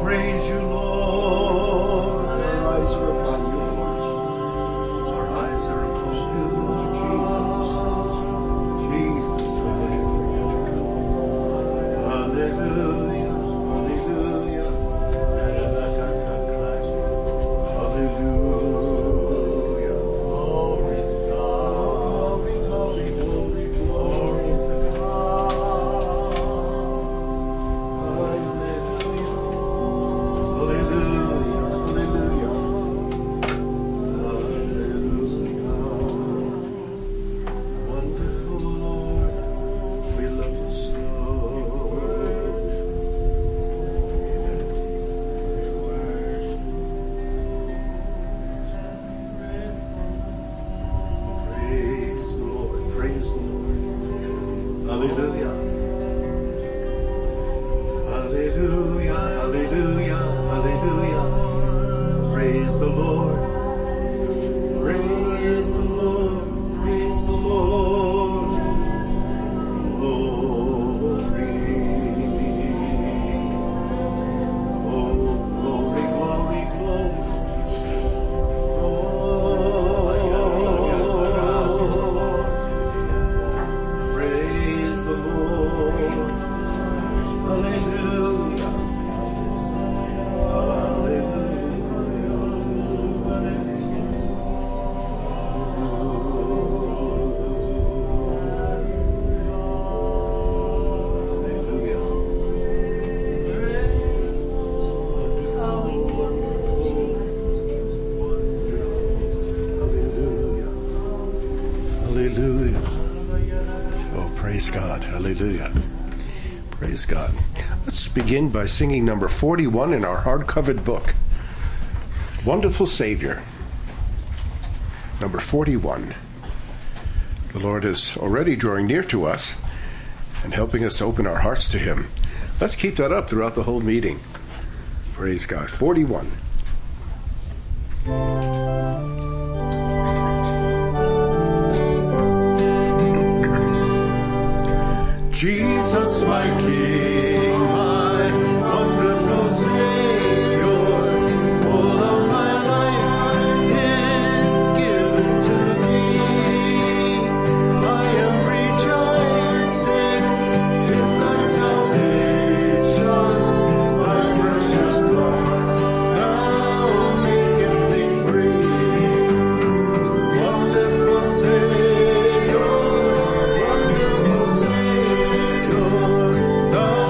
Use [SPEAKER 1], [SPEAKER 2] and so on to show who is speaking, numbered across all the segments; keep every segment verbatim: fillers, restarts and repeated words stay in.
[SPEAKER 1] praise you, Lord.
[SPEAKER 2] Our eyes are upon you, Lord.
[SPEAKER 1] Our eyes are upon you, Jesus. Jesus. Hallelujah. Hallelujah. Hallelujah. Glory to God. Glory, glory, glory to God. Hallelujah. Hallelujah. Hallelujah. Wonderful Lord, we love you so. Praise the Lord, praise the Lord. Hallelujah. Hallelujah, hallelujah, hallelujah. Praise the Lord. Praise the Lord, praise the Lord. Glory. Oh, glory, glory, glory. Oh, praise the Lord. Hallelujah. Hallelujah. Oh, praise God. Hallelujah. Praise God. Let's begin by singing number forty-one in our hard-covered book. Wonderful Savior. Number forty-one. The Lord is already drawing near to us and helping us to open our hearts to Him. Let's keep that up throughout the whole meeting. Praise God. forty-one. Jesus, my King, my wonderful Savior, all of my life is given to Thee. I am rejoicing in Thy salvation, Thy precious blood now maketh me free. Wonderful Savior, wonderful Savior, Thou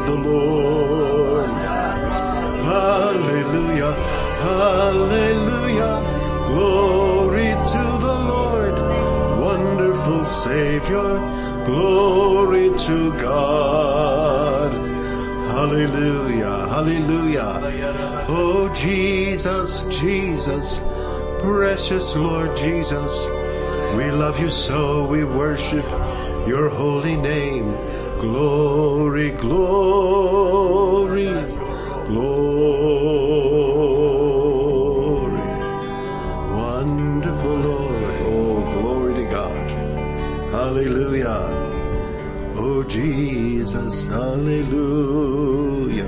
[SPEAKER 1] the Lord. Hallelujah, hallelujah, glory to the Lord, wonderful Savior, glory to God. Hallelujah, hallelujah. Oh Jesus, Jesus, precious Lord Jesus, we love you so, we worship your holy name. Glory, glory, glory. Wonderful Lord, oh glory to God. Hallelujah. Oh Jesus, hallelujah.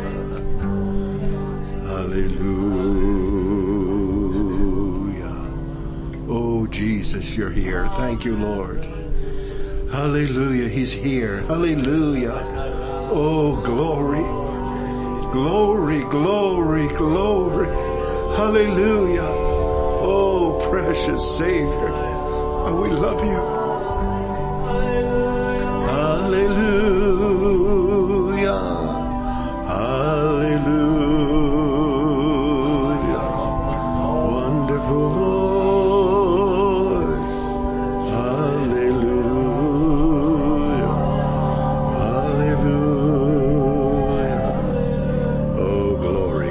[SPEAKER 1] Hallelujah. Oh Jesus, you're here. Thank you, Lord. Hallelujah, he's here. Hallelujah. Oh, glory. Glory, glory, glory. Hallelujah. Oh, precious Savior. Oh, we love you. Hallelujah. Hallelujah. Wonderful Lord. Hallelujah. Hallelujah. Oh, glory.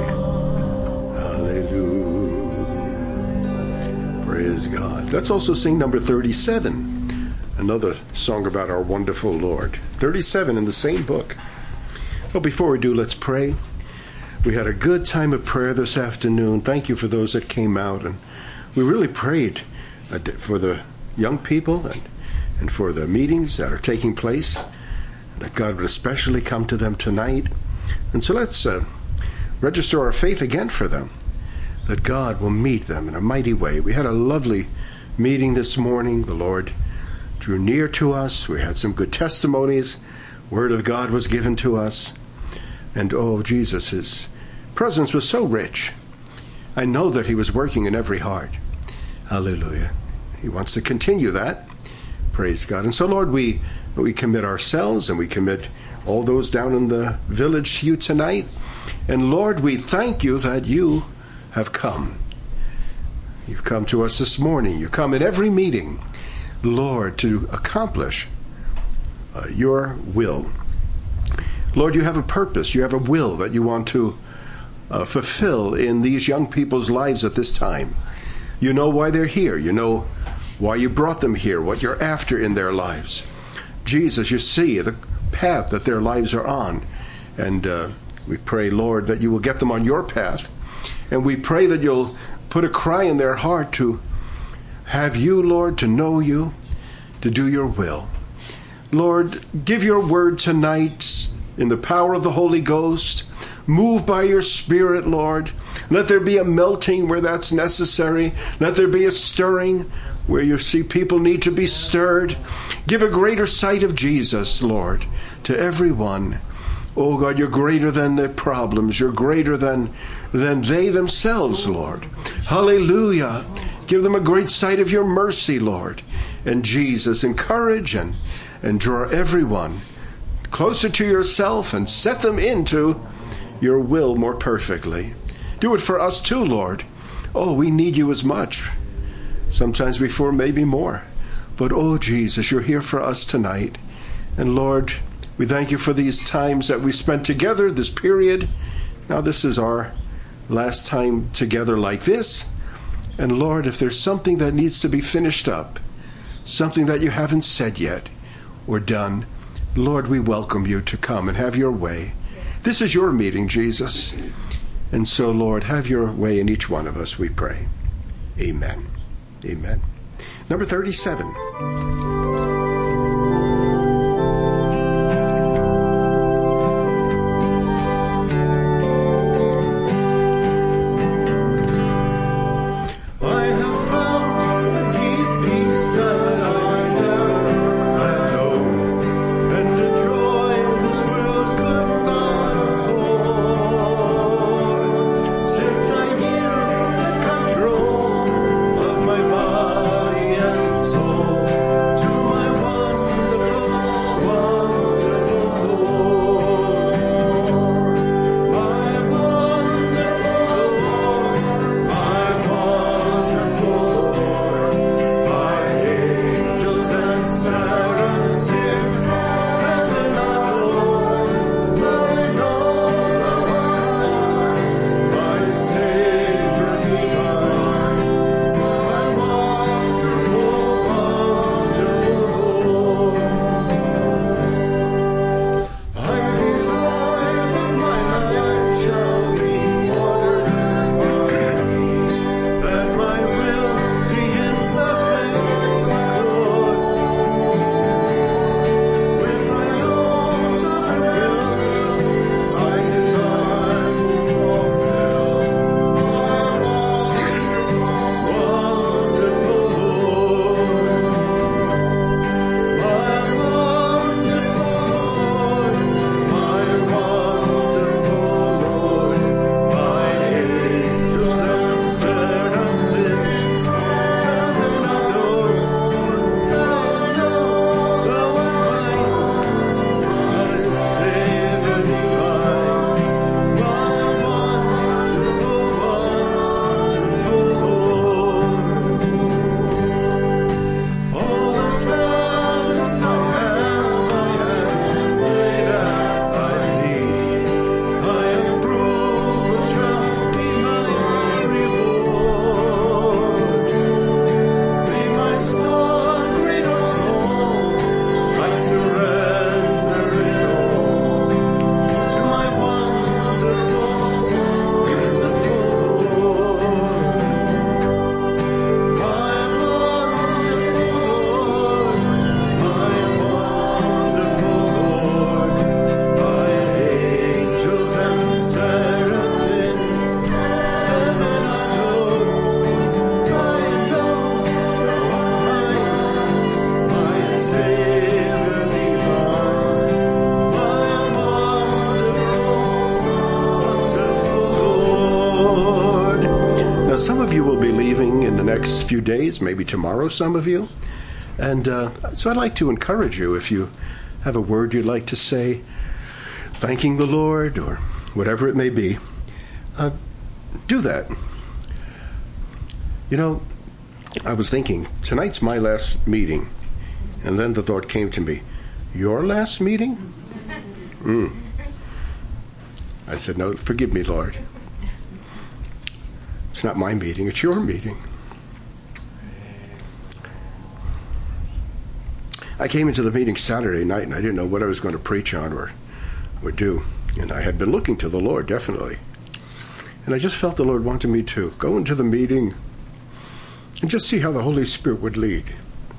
[SPEAKER 1] Hallelujah. Praise God. Let's also sing number thirty-seven. Another song about our wonderful Lord. thirty-seven in the same book. Well, before we do, let's pray. We had a good time of prayer this afternoon. Thank you for those that came out. And we really prayed for the young people and, and for the meetings that are taking place, that God would especially come to them tonight. And so let's uh, register our faith again for them, that God will meet them in a mighty way. We had a lovely meeting this morning. The Lord drew near to us. We had some good testimonies. Word of God was given to us. And oh, Jesus, his presence was so rich. I know that he was working in every heart. Hallelujah. He wants to continue that. Praise God. And so, Lord, we, we commit ourselves and we commit all those down in the village to you tonight. And Lord, we thank you that you have come. You've come to us this morning. You come in every meeting, Lord, to accomplish uh, your will. Lord, you have a purpose. You have a will that you want to uh, fulfill in these young people's lives at this time. You know why they're here. You know why you brought them here, what you're after in their lives. Jesus, you see the path that their lives are on. And uh, we pray, Lord, that you will get them on your path. And we pray that you'll put a cry in their heart to have you, Lord, to know you, to do your will. Lord, give your word tonight in the power of the Holy Ghost. Move by your Spirit, Lord. Let there be a melting where that's necessary. Let there be a stirring where you see people need to be stirred. Give a greater sight of Jesus, Lord, to everyone. Oh God, you're greater than the problems. You're greater than, than they themselves, Lord. Hallelujah. Give them a great sight of your mercy, Lord. And Jesus, encourage and, and draw everyone closer to yourself and set them into your will more perfectly. Do it for us too, Lord. Oh, we need you as much. Sometimes before, maybe more. But oh, Jesus, you're here for us tonight. And Lord, we thank you for these times that we spent together, this period. Now this is our last time together like this. And Lord, if there's something that needs to be finished up, something that you haven't said yet or done, Lord, we welcome you to come and have your way. This is your meeting, Jesus. And so, Lord, have your way in each one of us, we pray. Amen. Amen. Number thirty-seven.
[SPEAKER 2] Control of my body and soul, to my
[SPEAKER 1] Lord. Now, some of you will be leaving in the next few days, maybe tomorrow, some of you. And uh, so I'd like to encourage you, if you have a word you'd like to say, thanking the Lord or whatever it may be, uh, do that. You know, I was thinking, tonight's my last meeting. And then the thought came to me, your last meeting? Mm. I said, no, forgive me, Lord. It's not my meeting, it's your meeting. I came into the meeting Saturday night, and I didn't know what I was going to preach on or, or do. And I had been looking to the Lord, definitely. And I just felt the Lord wanted me to go into the meeting and just see how the Holy Spirit would lead.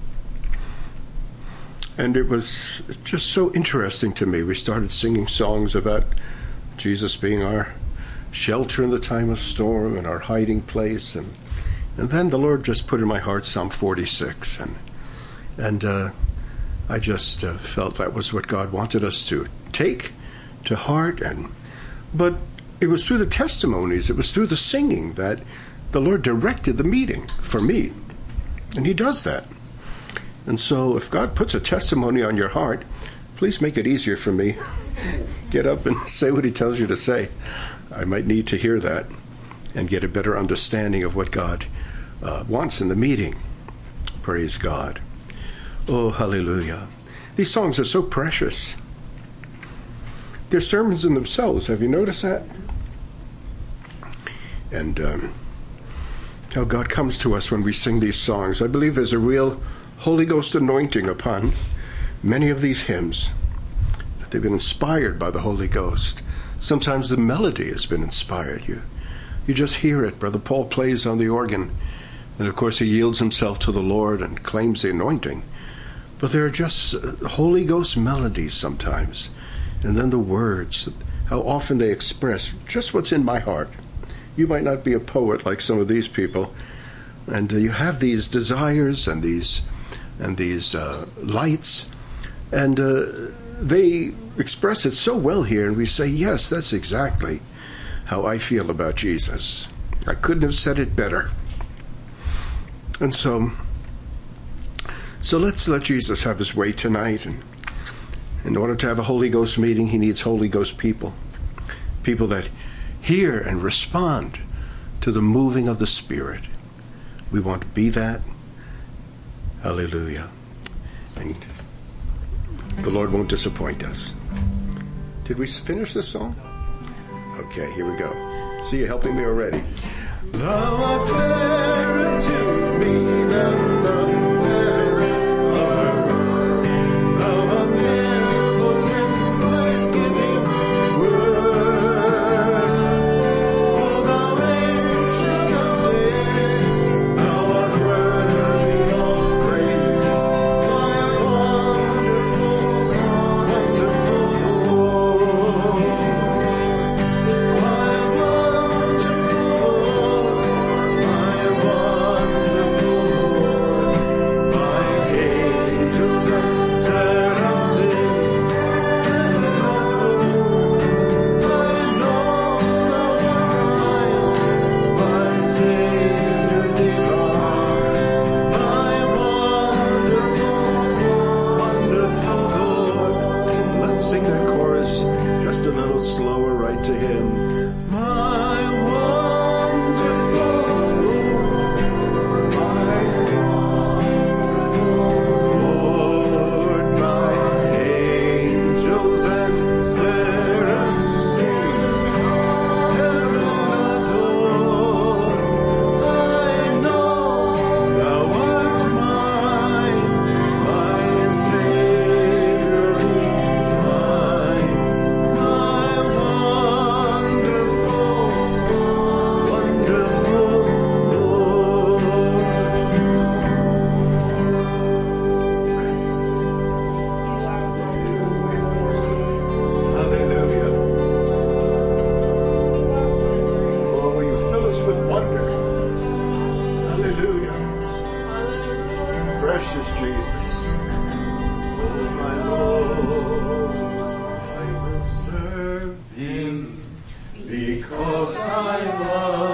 [SPEAKER 1] And it was just so interesting to me. We started singing songs about Jesus being our shelter in the time of storm and our hiding place. And and then the Lord just put in my heart Psalm forty-six. And, and uh, I just uh, felt that was what God wanted us to take to heart. And But it was through the testimonies, it was through the singing that the Lord directed the meeting for me. And he does that. And so if God puts a testimony on your heart, please make it easier for me. Get up and say what he tells you to say. I might need to hear that and get a better understanding of what God uh, wants in the meeting. Praise God. Oh, hallelujah. These songs are so precious. They're sermons in themselves. Have you noticed that? And um, how God comes to us when we sing these songs. I believe there's a real Holy Ghost anointing upon many of these hymns. That they've been inspired by the Holy Ghost. Sometimes the melody has been inspired. You, you just hear it. Brother Paul plays on the organ. And of course he yields himself to the Lord and claims the anointing. But there are just Holy Ghost melodies sometimes. And then the words, how often they express just what's in my heart. You might not be a poet like some of these people. And uh, you have these desires and these and these uh, lights. And uh, they express it so well here. And we say, yes, that's exactly how I feel about Jesus. I couldn't have said it better. And so, so let's let Jesus have his way tonight. And in order to have a Holy Ghost meeting, he needs Holy Ghost people. People that hear and respond to the moving of the Spirit. We want to be that. Hallelujah. And the Lord won't disappoint us. Did we finish this song? Okay, here we go. See, you're helping me already. Thou art fairer to me than the fairest flower. Thou art never tent life-giving word. O thou ancient of days, thou art worthy of praise. My wonderful, wonderful Lord. My wonderful Lord. My wonderful Lord. My angels and seraph sing. I know thou art mine, my Savior divine. My wonderful, wonderful Lord. Let's sing that chorus just a little slower, right to him. My wonderful Lord, my wonderful Lord, my angels and seraphs sing, heaven adore. I know thou art mine, my Savior divine. My wonderful, wonderful Lord. Hallelujah. Oh, will you fill us with wonder? Hallelujah. Precious Jesus. Oh, my Lord, I will serve him because I love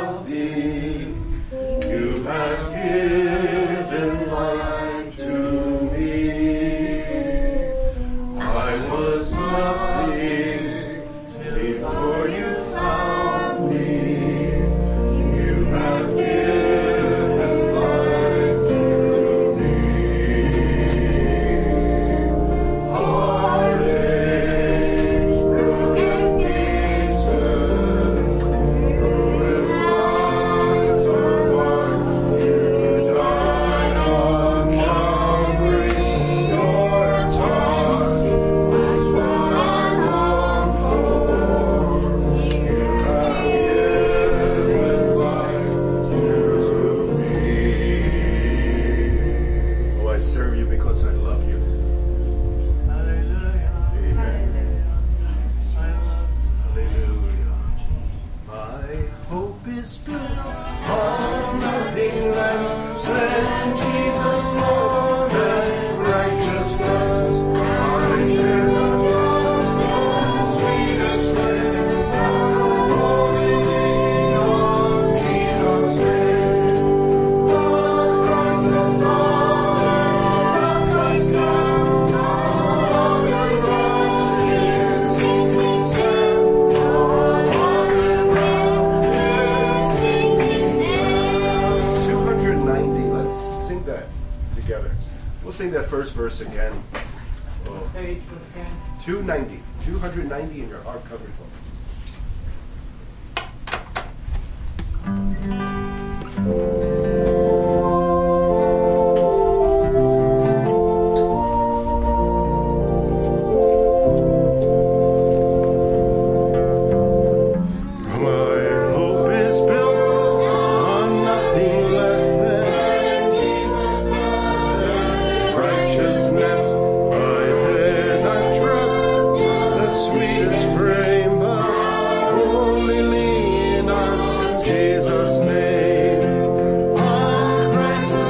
[SPEAKER 1] is built on nothing less than Jesus, Lord, and righteousness. I dare not trust the sweetest name, only lean on Jesus' name. On Christ the solid rock I stand, all other ground is sinking sand, all other ground is sinking sand. two hundred ninety, let's sing that together. We'll sing that first verse again. Oh. two ninety, two hundred ninety in your hardcover book. My hope is built on nothing less than Jesus' blood, righteousness. I dare not trust the sweetest frame, but only lean on Jesus' name. On Christ the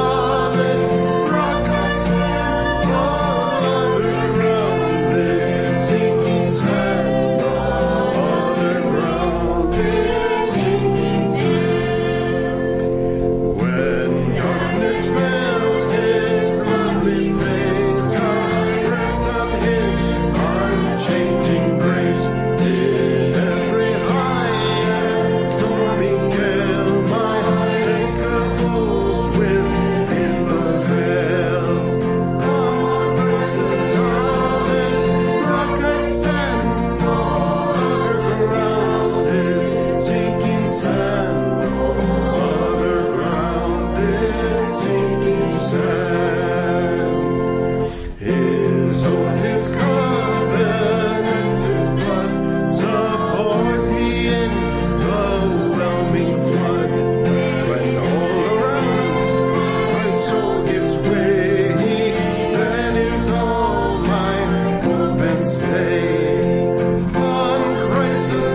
[SPEAKER 1] solid rock I stand, all other ground is sinking sand, all other ground is sinking sand. When darkness fails his lovely face, I rest on his unchanging grace. In every high and stormy gale, my anchor holds within the veil. On Christ the solid rock I stand, all other ground is sinking sand, all other ground is sinking sand. His oath, his covenant, his blood support me in the whelming flood. When all around my soul gives way, then is all my hope and stay. On Christ the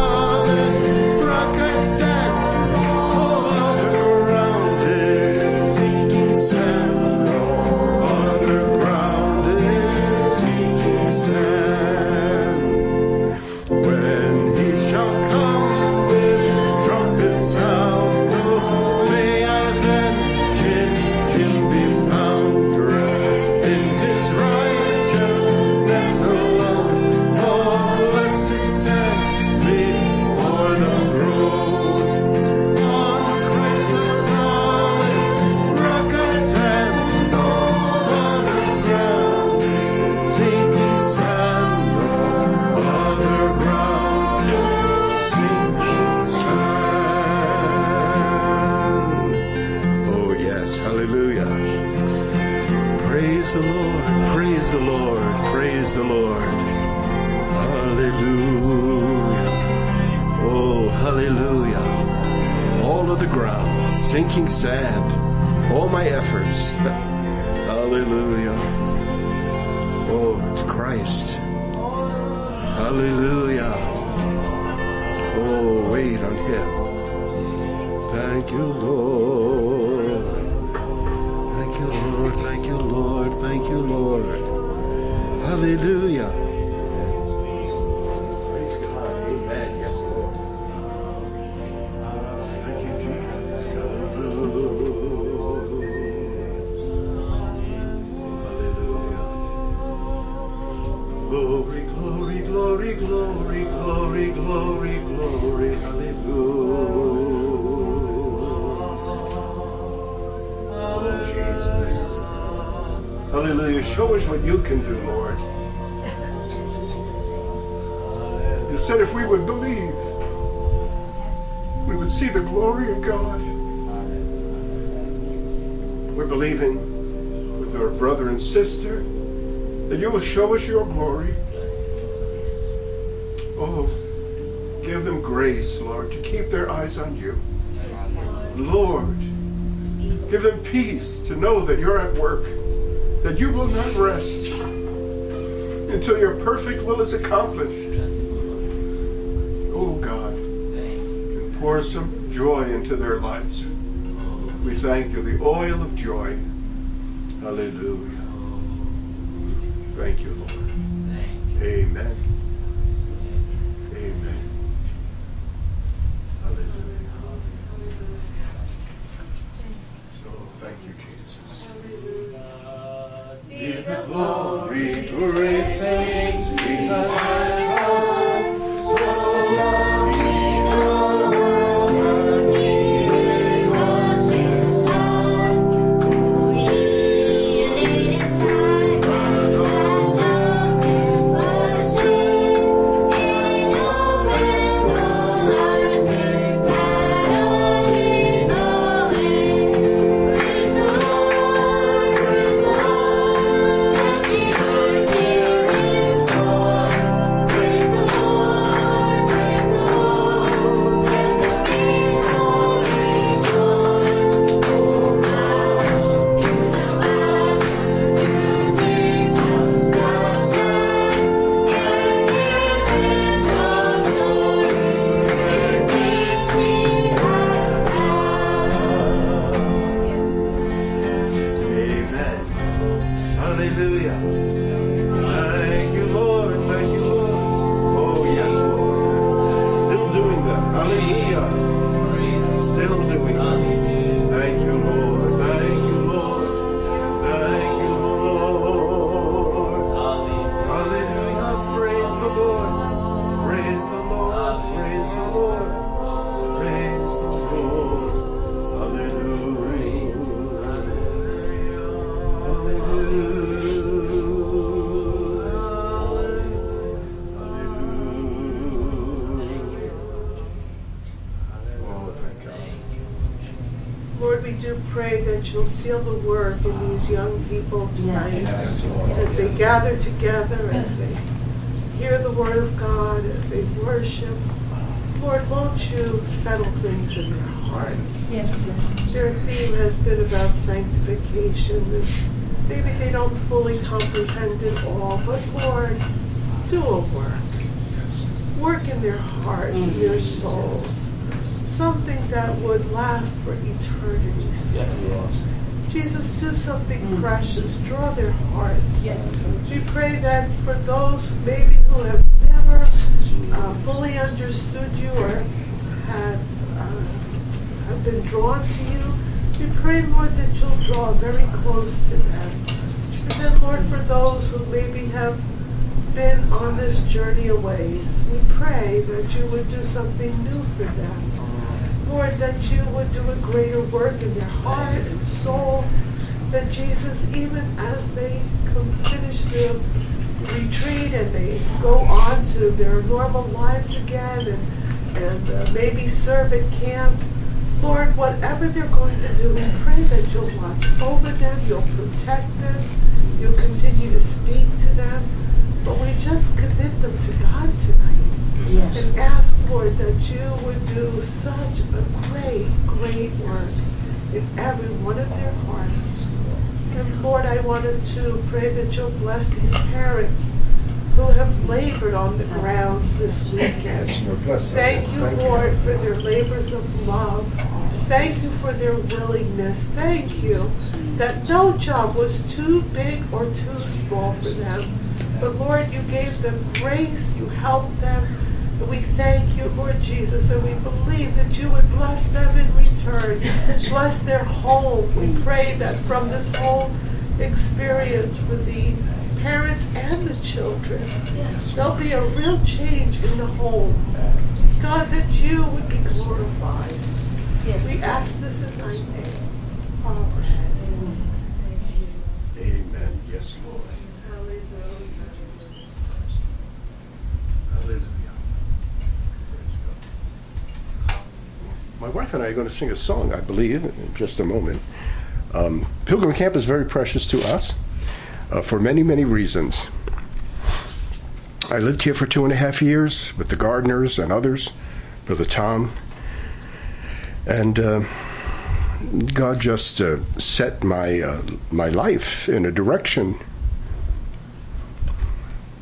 [SPEAKER 1] solid rock I stand, all other ground is sinking sand, all other ground is sinking sand. When he shall come with trumpet sound, oh, may I then in him be found, dressed in his righteousness alone, all blessed to stand before the throne. On Christ the solid rock I stand, all other ground is sinking sand, all other ground is sinking sand. Oh yes, hallelujah. Praise the Lord, praise the Lord, praise the Lord. Hallelujah. Oh, hallelujah. All of the ground, sinking sand, all my efforts. Hallelujah. Oh, it's Christ. Hallelujah. Oh, wait on him. Thank you, Lord. Thank you, Lord. Thank you, Lord. Thank you, Lord. Hallelujah. Praise God. Amen. Yes, Lord. Thank you, Jesus. Hallelujah. Glory, glory, glory, glory, glory, glory, glory. Hallelujah. Oh, Jesus. Hallelujah. Show us what you can do, Lord. You said if we would believe, we would see the glory of God. We're believing with our brother and sister that you will show us your glory. Oh, give them grace, Lord, to keep their eyes on you. Lord, give them peace to know that you're at work, that you will not rest until your perfect will is accomplished. Oh God, and pour some joy into their lives. We thank you, the oil of joy. Hallelujah. Thank you, Lord. Amen. Amen. Hallelujah. So thank you, Jesus. Be the glory, great things we have.
[SPEAKER 3] You'll seal the work in these young people tonight,
[SPEAKER 1] yes.
[SPEAKER 3] as they gather together, as they hear the word of God, as they worship. Lord, won't you settle things in their hearts?
[SPEAKER 4] Yes.
[SPEAKER 3] Their theme has been about sanctification, and maybe they don't fully comprehend it all, but Lord, do a work. Work in their hearts and their souls. Something that would last for eternity's sake.
[SPEAKER 2] Yes, Lord.
[SPEAKER 3] Jesus, do something mm. precious. Draw their hearts.
[SPEAKER 4] Yes.
[SPEAKER 3] We pray that for those maybe who have never uh, fully understood you or had uh, have been drawn to you, we pray, Lord, that you'll draw very close to them. And then, Lord, for those who maybe have been on this journey a ways, we pray that you would do something new for them. Lord, that you would do a greater work in their heart and soul, that Jesus, even as they come finish their retreat and they go on to their normal lives again and, and uh, maybe serve at camp, Lord, whatever they're going to do, we pray that you'll watch over them, you'll protect them, you'll continue to speak to them, but we just commit them to God tonight. Yes. And ask, Lord, that you would do such a great, great work in every one of their hearts. And Lord, I wanted to pray that you'll bless these parents who have labored on the grounds this weekend. Thank you, Lord, for their labors of love. Thank you for their willingness. Thank you that no job was too big or too small for them. But Lord, you gave them grace, you helped them. And we thank you, Lord Jesus, and we believe that you would bless them in return. Bless their home. We pray that from this whole experience for the parents and the children, yes, there'll be a real change in the home. God, that you would be glorified. Yes. We ask this in thy name. Amen.
[SPEAKER 1] Amen. Yes, Lord.
[SPEAKER 3] Hallelujah.
[SPEAKER 1] Hallelujah. Praise God. My wife and I are going to sing a song, I believe, in just a moment. Um, Pilgrim Camp is very precious to us uh, for many, many reasons. I lived here for two and a half years with the Gardners and others, Brother Tom. And uh, God just uh, set my uh, my life in a direction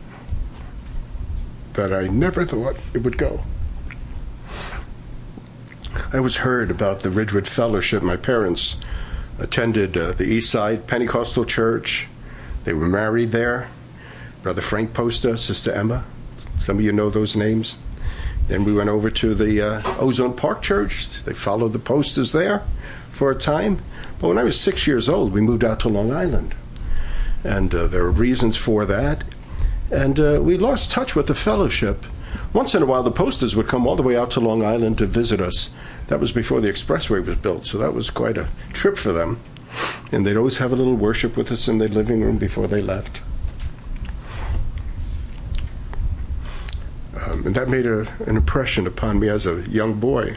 [SPEAKER 1] that I never thought it would go. I always heard about the Ridgewood Fellowship. My parents attended uh, the East Side Pentecostal Church. They were married there. Brother Frank Posta, Sister Emma. Some of you know those names. Then we went over to the uh, Ozone Park Church. They followed the Postas there for a time. But when I was six years old, we moved out to Long Island. And uh, there were reasons for that. And uh, we lost touch with the fellowship. Once in a while, the Postas would come all the way out to Long Island to visit us. That was before the expressway was built, so that was quite a trip for them. And they'd always have a little worship with us in their living room before they left. Um, and that made a, an impression upon me as a young boy.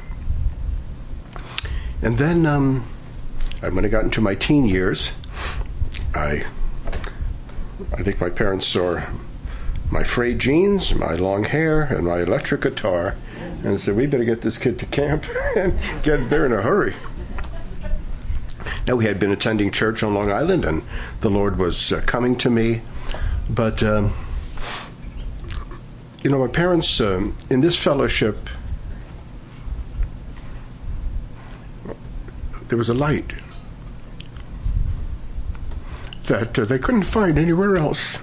[SPEAKER 1] And then, um, when I got into my teen years, I, I think my parents saw my frayed jeans, my long hair, and my electric guitar, and said, we better get this kid to camp and get there in a hurry. Now, we had been attending church on Long Island, and the Lord was uh, coming to me, but... Um, You know, my parents, um, in this fellowship, there was a light that uh, they couldn't find anywhere else.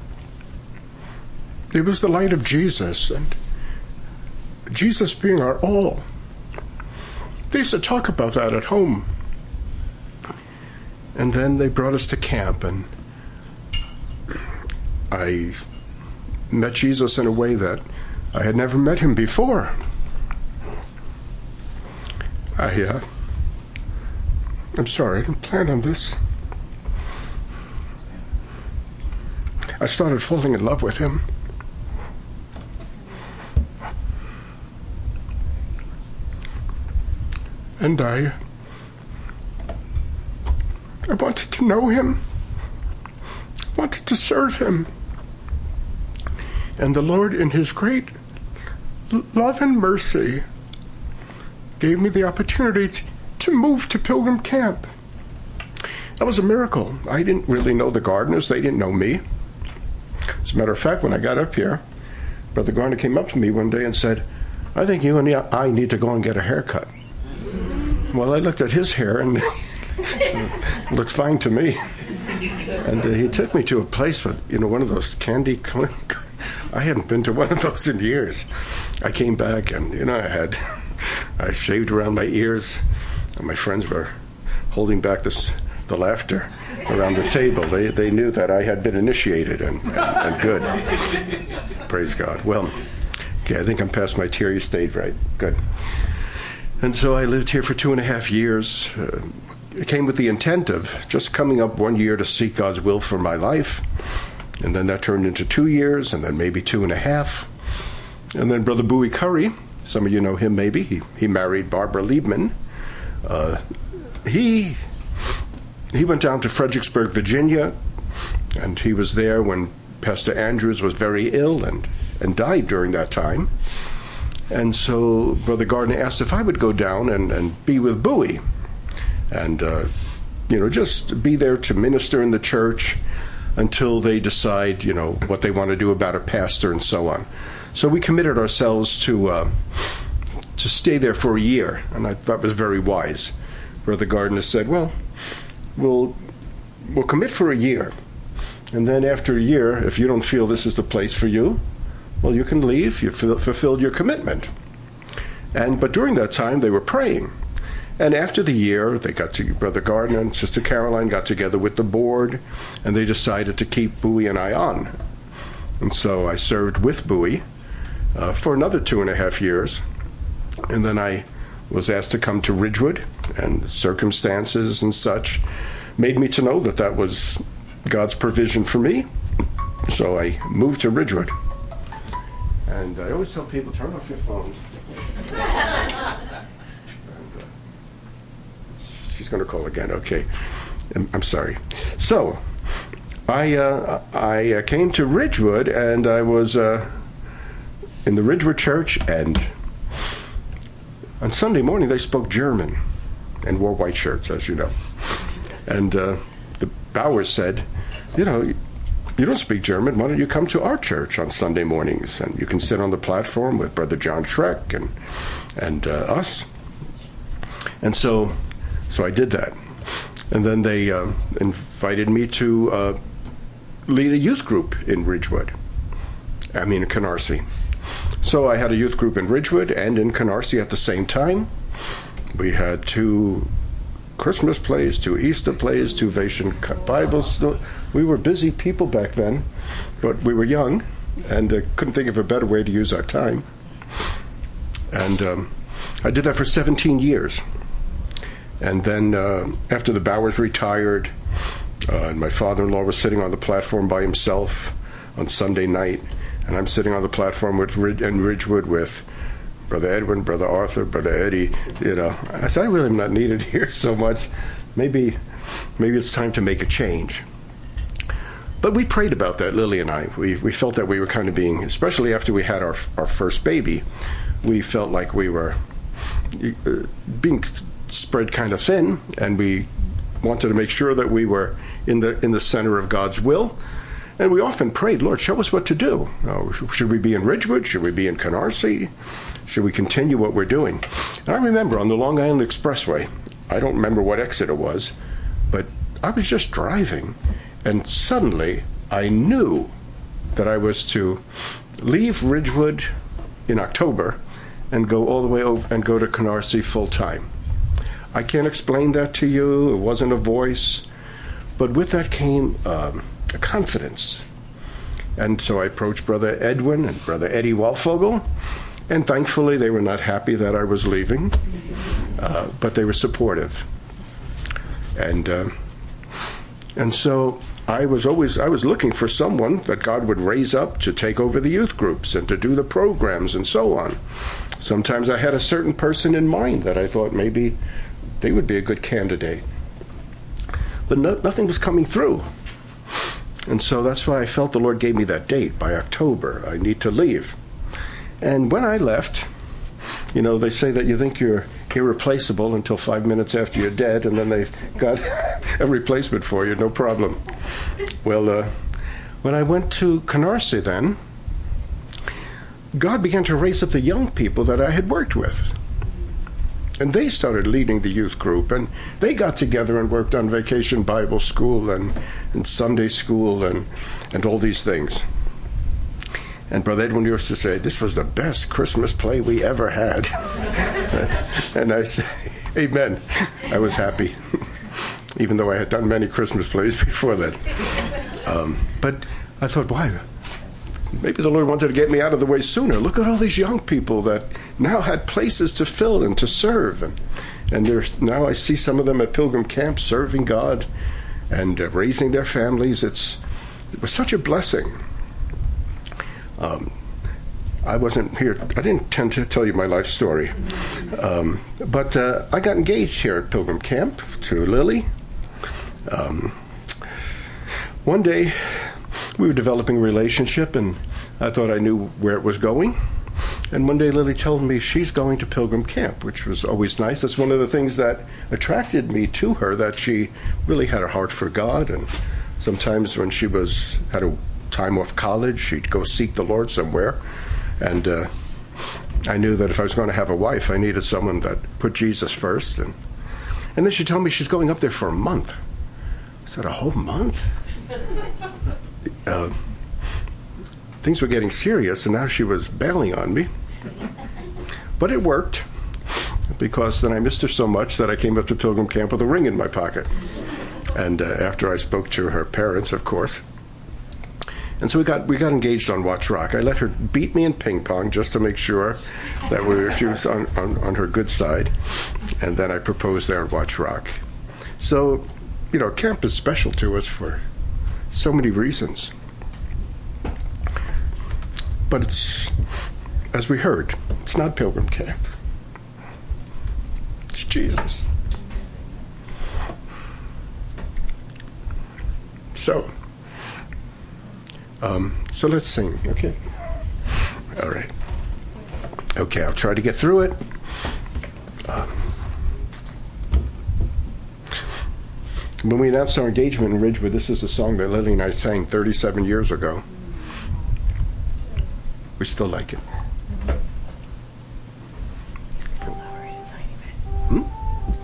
[SPEAKER 1] It was the light of Jesus, and Jesus being our all. They used to talk about that at home. And then they brought us to camp, and I met Jesus in a way that I had never met him before. I, uh, I'm sorry, I didn't plan on this. I started falling in love with him. And I, I wanted to know him. I wanted to serve him. And the Lord, in his great love and mercy, gave me the opportunity to, to move to Pilgrim Camp. That was a miracle. I didn't really know the Gardeners. They didn't know me. As a matter of fact, when I got up here, Brother Garner came up to me one day and said, I think you and I need to go and get a haircut. Well, I looked at his hair, and it looked fine to me. And uh, he took me to a place with, you know, one of those candy... I hadn't been to one of those in years. I came back, and, you know, I had... I shaved around my ears, and my friends were holding back this, the laughter around the table. They they knew that I had been initiated, and, and, and good. Praise God. Well, okay, I think I'm past my tear. You stayed right. Good. And so I lived here for two and a half years. Uh, it came with the intent of just coming up one year to seek God's will for my life. And then that turned into two years, and then maybe two and a half. And then Brother Bowie Curry, some of you know him maybe, he, he married Barbara Liebman. Uh, he, he went down to Fredericksburg, Virginia, and he was there when Pastor Andrews was very ill and, and died during that time. And so Brother Gardner asked if I would go down and, and be with Bowie and, uh, you know, just be there to minister in the church until they decide, you know, what they want to do about a pastor and so on. So we committed ourselves to uh, to stay there for a year, and I thought it was very wise. Brother Gardner said, well, we'll, we'll commit for a year, and then after a year, if you don't feel this is the place for you, well, you can leave. You've fulfilled your commitment. And but during that time, they were praying. And after the year, they got to, Brother Gardner and Sister Caroline got together with the board, and they decided to keep Bowie and I on. And so I served with Bowie uh, for another two and a half years. And then I was asked to come to Ridgewood, and circumstances and such made me to know that that was God's provision for me. So I moved to Ridgewood. And I always tell people, turn off your phone. and, uh, she's going to call again. Okay. I'm, I'm sorry. So I uh, I uh, came to Ridgewood, and I was uh, in the Ridgewood Church, and on Sunday morning they spoke German and wore white shirts, as you know. And uh, the Bowers said, you know, you don't speak German, why don't you come to our church on Sunday mornings, and you can sit on the platform with Brother John Schreck and and uh, us. And so, so I did that. And then they uh, invited me to uh, lead a youth group in Ridgewood. I mean, in Canarsie. So I had a youth group in Ridgewood and in Canarsie at the same time. We had two Christmas plays, two Easter plays, two Vacation Bibles. We were busy people back then, but we were young and uh, couldn't think of a better way to use our time. And um, I did that for seventeen years. And then uh, after the Bowers retired, uh, and my father-in-law was sitting on the platform by himself on Sunday night, and I'm sitting on the platform with Rid- in Ridgewood with Brother Edwin, Brother Arthur, Brother Eddie. You know, I said, I really am not needed here so much. Maybe, maybe it's time to make a change. But we prayed about that, Lily and I. We we felt that we were kind of being, especially after we had our our first baby, we felt like we were uh, being spread kind of thin, and we wanted to make sure that we were in the in the center of God's will. And we often prayed, Lord, show us what to do. Oh, should we be in Ridgewood? Should we be in Canarsie? Should we continue what we're doing? And I remember on the Long Island Expressway, I don't remember what exit it was, but I was just driving, and suddenly I knew that I was to leave Ridgewood in October and go all the way over and go to Canarsie full time. I can't explain that to you. It wasn't a voice. But with that came um, a confidence. And so I approached Brother Edwin and Brother Eddie Walfogel, and thankfully they were not happy that I was leaving, uh, but they were supportive. And uh, and so I was always, I was looking for someone that God would raise up to take over the youth groups and to do the programs and so on. Sometimes I had a certain person in mind that I thought maybe they would be a good candidate. But no, nothing was coming through. And so that's why I felt the Lord gave me that date. By October, I need to leave. And when I left, you know, they say that you think you're irreplaceable until five minutes after you're dead, and then they've got a replacement for you, no problem. Well, uh, when I went to Canarsie then, God began to raise up the young people that I had worked with. And they started leading the youth group, and they got together and worked on Vacation Bible School and, and Sunday School and, and all these things. And Brother Edwin used to say, this was the best Christmas play we ever had. And I say, amen. I was happy, even though I had done many Christmas plays before that. Um, but I thought, why? Maybe the Lord wanted to get me out of the way sooner. Look at all these young people that now had places to fill and to serve. And, and there's, now I see some of them at Pilgrim Camp serving God and uh, raising their families. It's, it was such a blessing. Um, I wasn't here. I didn't tend to tell you my life story. Um, but uh, I got engaged here at Pilgrim Camp to Lily. Um, one day, we were developing a relationship, and I thought I knew where it was going. And one day Lily told me she's going to Pilgrim Camp, which was always nice. That's one of the things that attracted me to her, that she really had a heart for God. And sometimes when she was had a time off college, she'd go seek the Lord somewhere. And uh, I knew that if I was going to have a wife, I needed someone that put Jesus first. And, and then she told me she's going up there for a month. I said, a whole month? Uh, things were getting serious, and now she was bailing on me. But it worked, because then I missed her so much that I came up to Pilgrim Camp with a ring in my pocket. And uh, after I spoke to her parents, of course. And so we got we got engaged on Watch Rock. I let her beat me in ping pong just to make sure that we were, she was on, on, on her good side. And then I proposed there at Watch Rock. So, you know, camp is special to us for so many reasons. But it's, as we heard, it's not Pilgrim Camp. It's Jesus. So, um, so let's sing, okay? All right. Okay, I'll try to get through it. Um, when we announced our engagement in Ridgewood, this is a song that Lily and I sang thirty-seven years ago. We still like it. Hmm?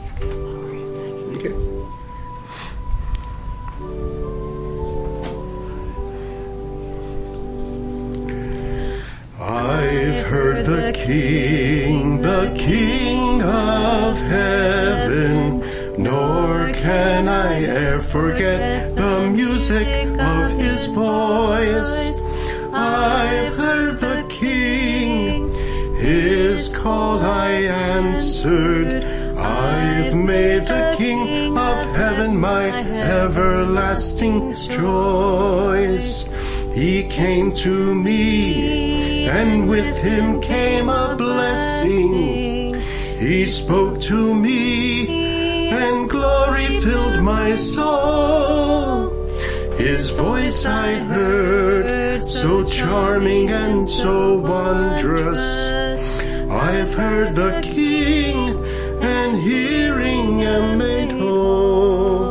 [SPEAKER 1] the King of heaven, nor can I e'er forget the music of his voice. I've heard the King, his call I answered. I've made the King of heaven my everlasting choice. He came to me, and with him came a blessing. He spoke to me, and glory filled my soul. His voice I heard, so charming and so wondrous. I've heard the King, and hearing am made whole.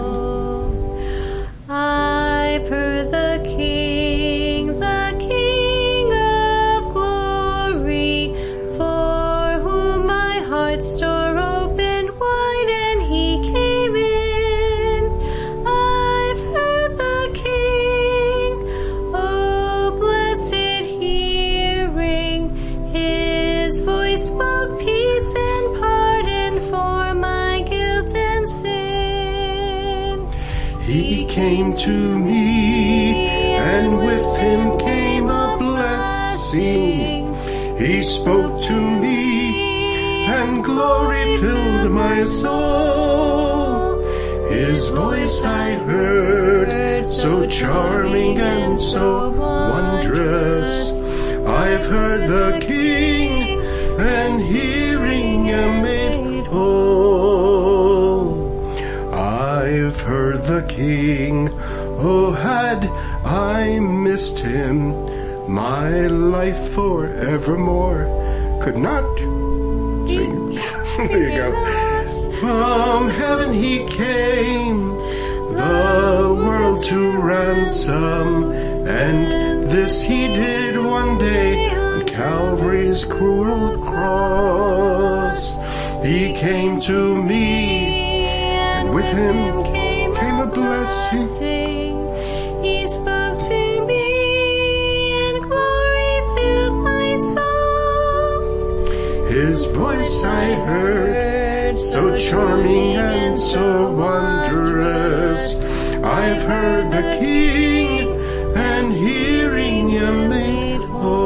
[SPEAKER 4] I've heard the King, the King of glory, for whom my heart's door opened wide and he came in. I've heard the King, oh blessed hearing, his voice spoke peace and pardon for my guilt and sin.
[SPEAKER 1] He came to me, and with him came a blessing. He spoke to me, and glory filled my soul. His voice I heard, so charming and so wondrous. I've heard the King, and hearing am made whole. I've heard the King, oh had I missed him, my life forevermore could not sing. There you go. From heaven he came, the world to ransom, and this he did one day on Calvary's cruel cross. He came to me, and with him came a blessing.
[SPEAKER 4] He spoke to me, and glory filled my soul.
[SPEAKER 1] His voice I heard, so charming and so wondrous. I've heard the King, and hearing am made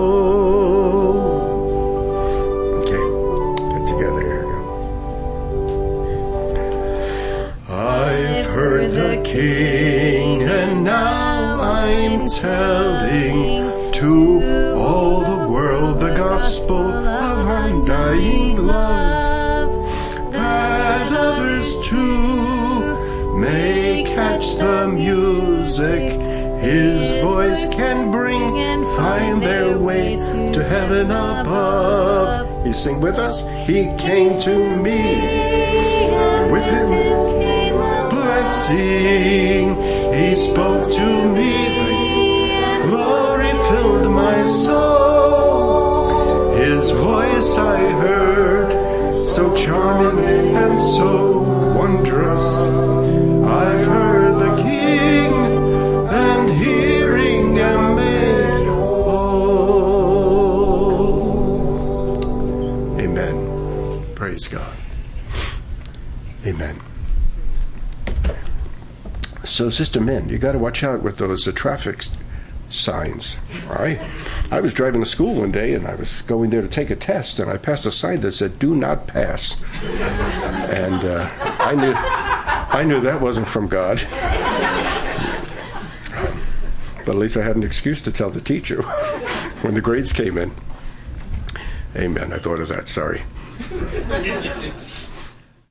[SPEAKER 1] whole. Okay, get together here. I've heard the King, and now I'm telling to all the world the gospel of undying love, that others too may catch the music his voice can bring and find their way to heaven above. You sing with us? He came to me, and with him came a blessing. He spoke to me, the glory filled my soul. His voice I heard, so charming and so wondrous. I've heard the King, and hearing am made whole. Amen. Praise God. Amen. So, Sister Min, you got to watch out with those uh, traffic signs. All right. I was driving to school one day, and I was going there to take a test, and I passed a sign that said "Do not pass," and uh, I knew I knew that wasn't from God. But at least I had an excuse to tell the teacher when the grades came in. Amen. I thought of that. Sorry.